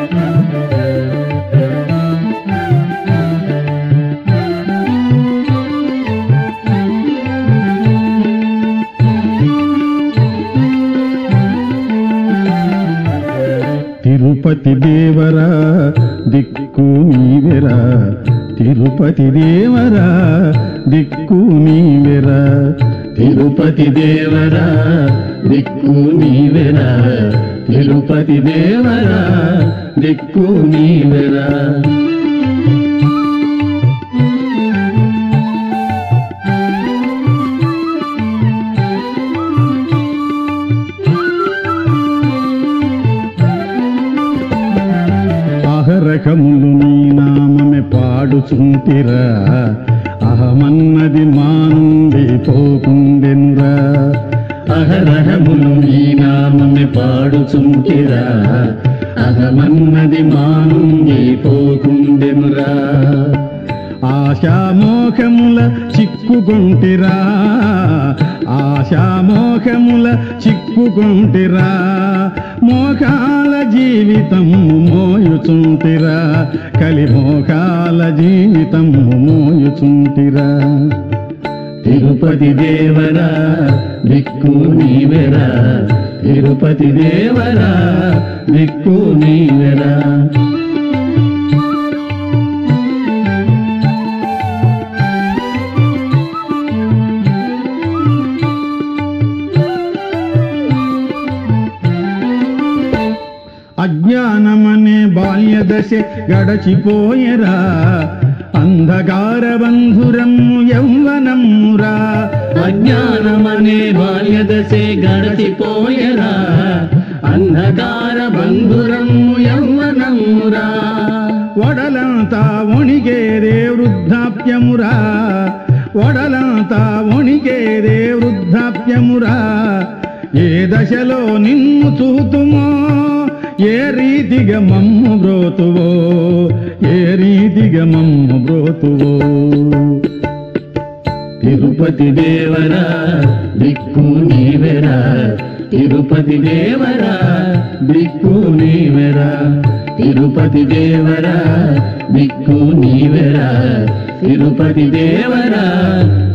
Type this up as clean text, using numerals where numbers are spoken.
తిరుపతి దేవరా దిక్కు నీవెరా, తిరుపతి దేవరా దిక్కు నీవెరా, తిరుపతి దేవరా దిక్కు నీవెరా, తిరుపతి దేవరా దిక్కు నీవెరా. అహరకములు నీ నామమే పాడుచుంటిరా, అహమన్నది మా నుండి పోకుండెనురా. అహరహములు నీ నామమే పాడుచుంటిరా, అహమన్నది మా నుండి పోకుండెనురా. ఆశామోహముల చిక్కుకొంటిరా, ఆశామోహముల చిక్కుకొంటిరా, మోకాల జీవితము మోయుచుంటిరా, కలిమోకాల జీవితము మోయుచుంటిరా. తిరుపతి దేవరా దిక్కు నీవెరా, తిరుపతి దేవరా దిక్కు నీవెరా. అజ్ఞానమనే బాల్యదశ గడచిపోయరా, అంధకార బంధురము యౌవనమురా. అజ్ఞానమనే బాల్యదశే గడచిపోయరా, అంధకార బంధురము యౌవనమురా. ఒడలంతా వణిగేదే వృద్ధాప్యమురా, ఒడలంతా వణిగేదే వృద్ధాప్యమురా. ఏ దశలో నిన్ను చూతుమో, ఏ రీతిగా మమ్ము బ్రోతువో, ఏ రీతిగా మమ్ము బ్రోతువో. తిరుపతి దేవరా దిక్కు నీవెరా, తిరుపతి దేవరా దిక్కు నీవెరా, తిరుపతి దేవరా దిక్కు నీవెరా, తిరుపతి దేవరా